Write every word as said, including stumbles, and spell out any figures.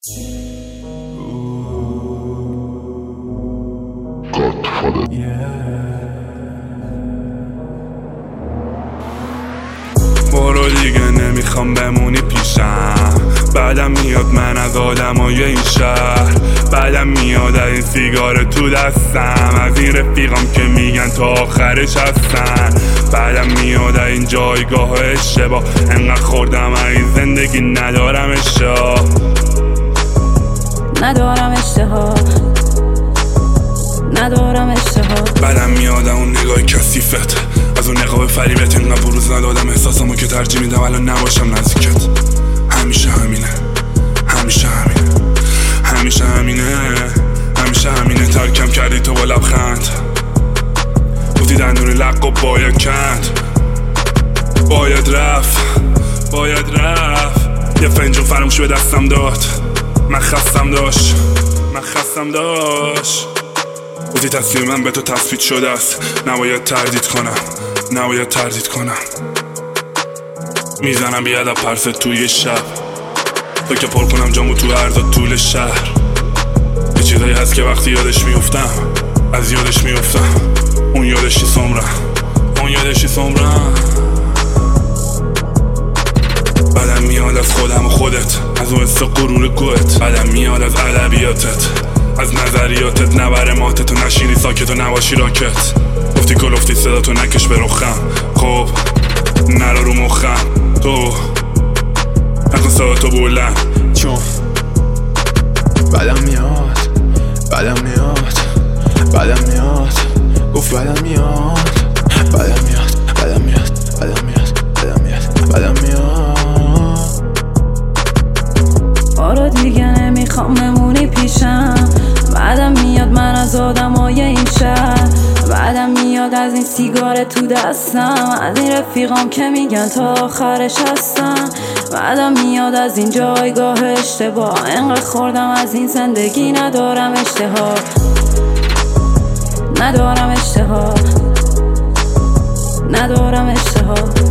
برو دیگه نمیخوام بمونی پیشم، بعدم میاد من از آدمای این شهر، بعدم میاد این سیگار تو دستم، از این رفیقام که میگن تا آخرش هستن، بعدم میاد این جایگاه اشتباه، انقدر خوردم این زندگی ندارم اشتها ندارم اشتها ندارم اشتها بعدم میاد اون نگاه کثیفت، از اون نقاب فریبت، انقدر بروز ندادم احساسامو که ترجیح میدم الان نباشم نزدیکت. همیشه همینه همیشه همینه همیشه همینه همیشه همینه ترکم کردی تو با لبخند، گفتی دندون لق و باید کند، باید رفت باید رفت یه فنجون فراموش به دستم داد، من خستم داشت من خستم داشت گفتی تصمیم من به تو تثبیت شده است، نباید تردید کنم نباید تردید کنم میزنم بیادب پرست توی شب، تو که پر کنم جامو تو عرض طول شهر، یه چیزایی هست که وقتی یادش میفتم از یادش میفتم، اون یادشی سمرم اون یادشی سمرم بعدم میاد از خودم و خودت، از اون حس غرور گوهت، بعدم میاد از ادبیاتت، از نظریاتت، نبره ماتت و نشینی ساکت و نباشی راکت، گفتی کلفتی صدا تو نکش به رخم، خب نرا رو مخم، تو نکن صدا تو بلند، چون بعدم میاد بعدم میاد بعدم میاد گفت بعدم میاد بعدم میاد بعدم میاد بعدم میاد بعدم میاد بعدم میاد برو دیگه نمیخوام بمونی پیشم، بعدم میاد من از آدمای این شهر، بعدم میاد از این سیگار تو دستم، از این رفیقام که میگن تا آخرش هستن، بعدم میاد از این جایگاه اشتباه، انقدر خوردم از این زندگی ندارم اشتها ندارم اشتها ندارم اشتها